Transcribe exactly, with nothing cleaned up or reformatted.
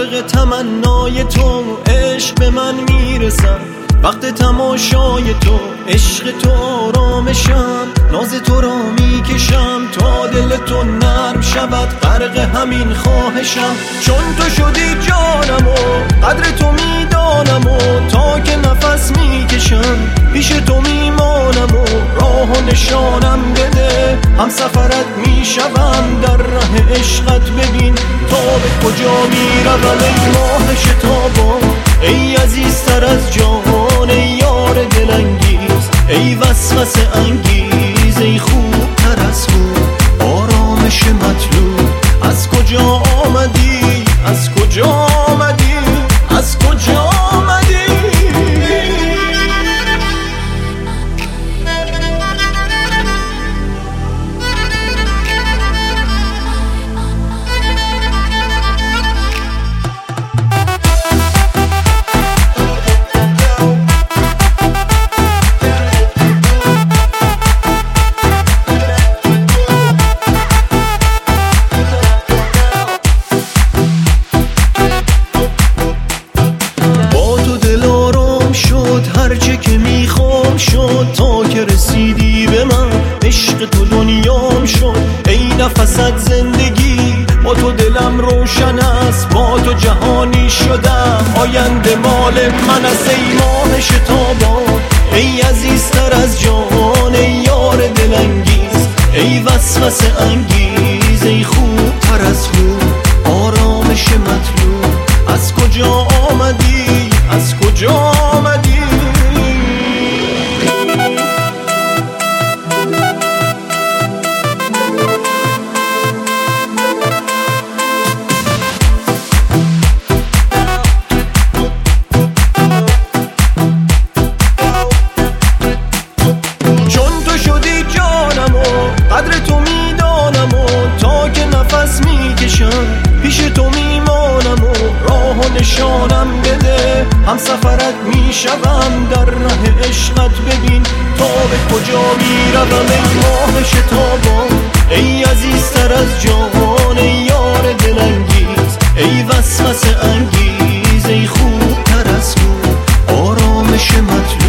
غرق تمنای تو، عشق به من میرسم وقت تماشای تو، عشق تو آرامشم، ناز تو را میکشم تا دل تو نرم شود، غرق همین خواهشم. چون تو شدی جانم و قدر تو میدانم و تا که نفس میکشم پیش تو میمانم و راه و نشانم بده، هم سفرت میشوم در ره عشقت. ببین تا به کجا میروم ای ماه شتابان، ای عزیزتر از جان، ای یار دلانگیز، ای وسوسه انگیز، ای خوبتر از خوب، آرامش مطلوب. از کجا آمدی، از کجا آمدی، از کجا آمدی؟ هرچه که میخوام شد تا که رسیدی به من، عشق تو دنیام شد ای نفست زندگی. با تو دلم روشن است، با تو جهانی شدم، آینده مال من است ای ماه شتابان، ای عزیزتر از جان، ای یار دلانگیز، ای وسوسه انگیز، ای خوبتر از خوب، آرامش مطلوب. از کجا آمدی، از کجا آمدی؟ قدر تو میدانم و تا که نفس میکشم پیش تو میمانم و راه و نشانم بده، هم سفرت میشوم در ره عشقت. ببین تا به کجا میروم ای ماه شتابان، ای عزیزتر از جان، ای یار دلانگیز، ای وسوسه انگیز، ای خوبتر از خوب، آرامش مطلوب.